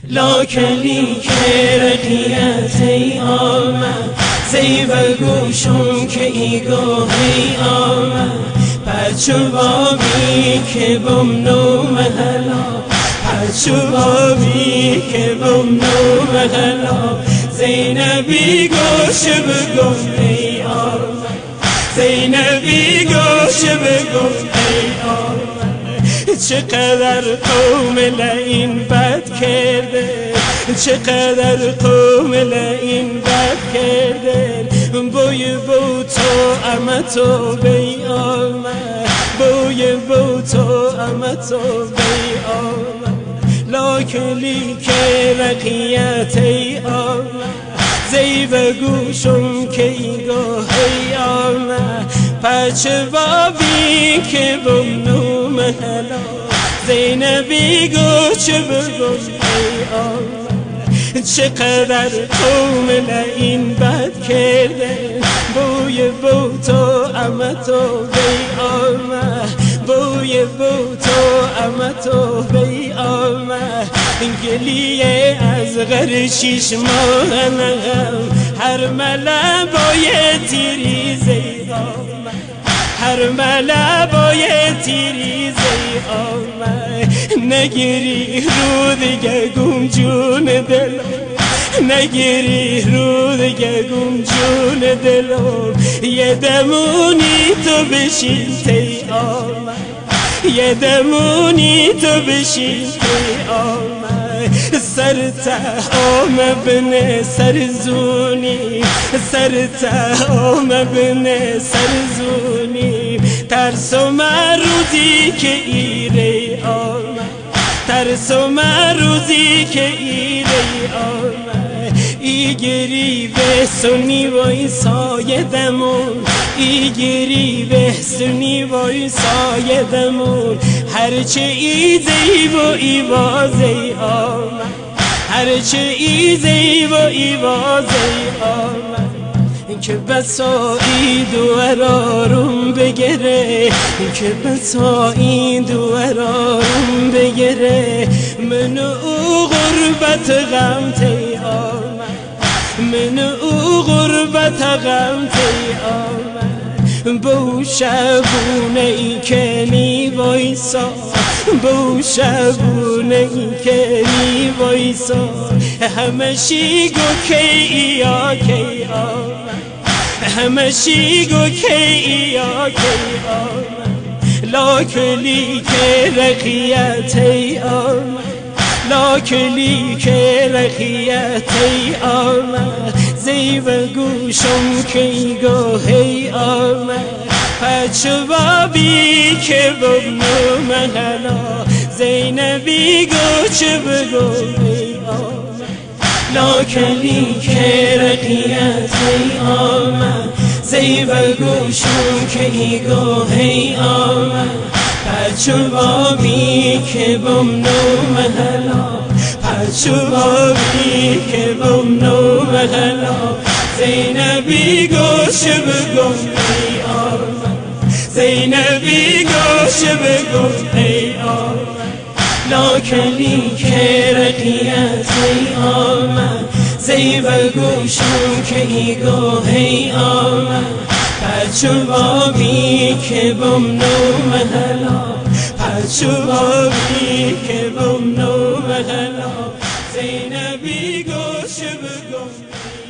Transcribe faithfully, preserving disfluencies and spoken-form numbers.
لاکلی که رقیت ای آمد زیب گوشم که ایگاهی آمد پچو بابی که بم نوم هلا پچو بابی که بم نوم هلا زینبی گوش بگفت ای آمد زینبی گوش بگفت ای آمد چقدر قوم لعین بد کرده چقدر قوم لعین بد کرده بوی بو تو امتو بی آمد بوی بو تو امتو بی آمد لاکلی که رقیت ای آمد زیب گوشم که ایگاه ای آمد پچه بابی که بمنوم هلا زینبی گوش بگوش ای آمد چقدر قوم لعین بد کرده بوی بو تو امتو بی آمد بوی بو تو امتو بی آمد گلیه از غر شیش ماهنم هر ملا باید تیری زی آمد هر ملا باید تیری زی آمد نگیری رو دیگه گم جون دلم نگیری رو دیگه گم جون دلم یه دمونی تو بشین تی آمد یه دمونی تو بشین تی آمد سر تهام بن سرزونی سر تهام بن سرزونی ترسو مروزی که ایره آمد ترسو مروزی که ایره آمد ایگری به سنی وای سایه دمون ایگری به سنی وای سایه دمون هرچه ایزی و ایوازی آمد هرچه ایزی و ایوازی آمد که بسا ای دوارارم بگره که بسا ای دوارارم بگره من او غربت غم تی آمد من او غربت غم تی آمد بو شبونه ای که می وایسا بو شبونه ای که می وایسا همشی گو کی یا کی آمد همشی گو کی یا کی آمد لاکلی که رقیت ای آمد لاکلی که رقیت ای آمد زیب گوشم که ایگاهی آمد پچو بابی که بمنوم هلا زینبی گوش بگو ای آمد لاکلی که رقیت ای آمد زیب گوشم که ایگاهی آمد پچو بابی که بمنوم هلا پچو بابی که بمنوم هلا زینبی گوش بگفت ای آمد زینبی گوش بگفت ای آمد لاکلی که رقیت ای آمد زیب گوشم که ایگاهی آمد پچو بابی که بمنوم هلا پچو بابی که بمنوم هلا زینبی گوش بگفت